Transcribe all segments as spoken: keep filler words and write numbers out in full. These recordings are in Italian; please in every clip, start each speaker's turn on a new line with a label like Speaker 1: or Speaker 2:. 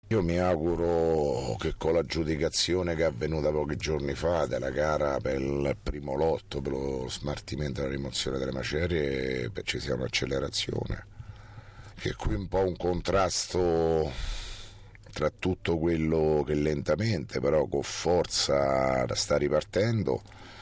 Speaker 1: Io mi auguro che con l'aggiudicazione che è avvenuta pochi giorni fa della gara per il primo lotto, per lo smaltimento e la rimozione delle macerie, beh, ci sia un'accelerazione, che qui un po' un contrasto tra tutto quello che lentamente però con forza sta ripartendo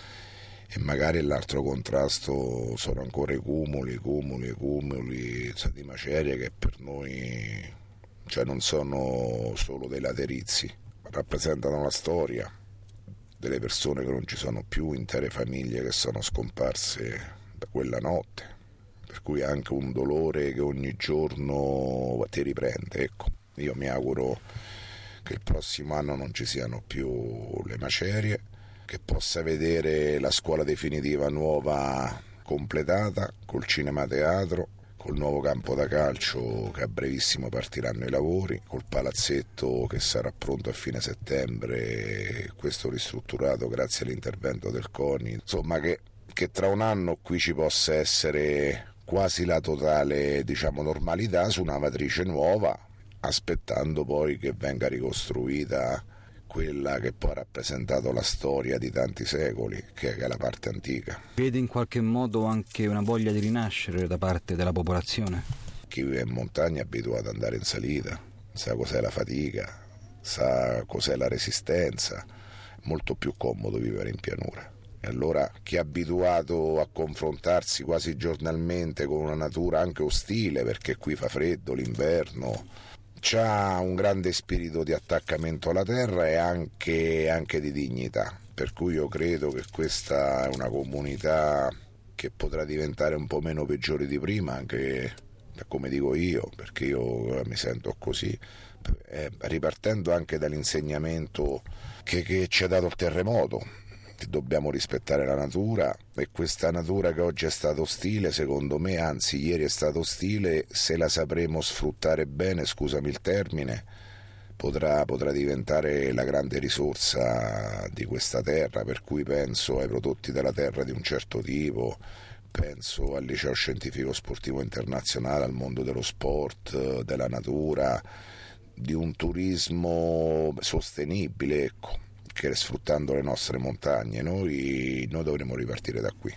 Speaker 1: e magari l'altro contrasto sono ancora i cumuli, cumuli, cumuli cioè di macerie che per noi, cioè, non sono solo dei laterizi, rappresentano la storia delle persone che non ci sono più, intere famiglie che sono scomparse da quella notte, per cui anche un dolore che ogni giorno ti riprende. Ecco, io mi auguro che il prossimo anno non ci siano più le macerie, che possa vedere la scuola definitiva nuova completata col cinema teatro, col nuovo campo da calcio che a brevissimo partiranno i lavori, col palazzetto che sarà pronto a fine settembre, questo ristrutturato grazie all'intervento del CONI, insomma che, che tra un anno qui ci possa essere quasi la totale, diciamo, normalità su una matrice nuova, aspettando poi che venga ricostruita quella che poi ha rappresentato la storia di tanti secoli, che è la parte antica.
Speaker 2: Vede in qualche modo anche una voglia di rinascere da parte della popolazione?
Speaker 1: Chi vive in montagna è abituato ad andare in salita, sa cos'è la fatica, sa cos'è la resistenza, è molto più comodo vivere in pianura. E allora chi è abituato a confrontarsi quasi giornalmente con una natura anche ostile, perché qui fa freddo l'inverno, c'ha un grande spirito di attaccamento alla terra e anche, anche di dignità, per cui io credo che questa è una comunità che potrà diventare un po' meno peggiore di prima, anche come dico io, perché io mi sento così, eh, ripartendo anche dall'insegnamento che, che ci ha dato il terremoto, che dobbiamo rispettare la natura, e questa natura che oggi è stata ostile, secondo me, anzi ieri è stata ostile, se la sapremo sfruttare bene, scusami il termine, potrà, potrà diventare la grande risorsa di questa terra, per cui penso ai prodotti della terra di un certo tipo, penso al liceo scientifico sportivo internazionale, al mondo dello sport, della natura, di un turismo sostenibile, ecco, che sfruttando le nostre montagne noi, noi dovremo ripartire da qui.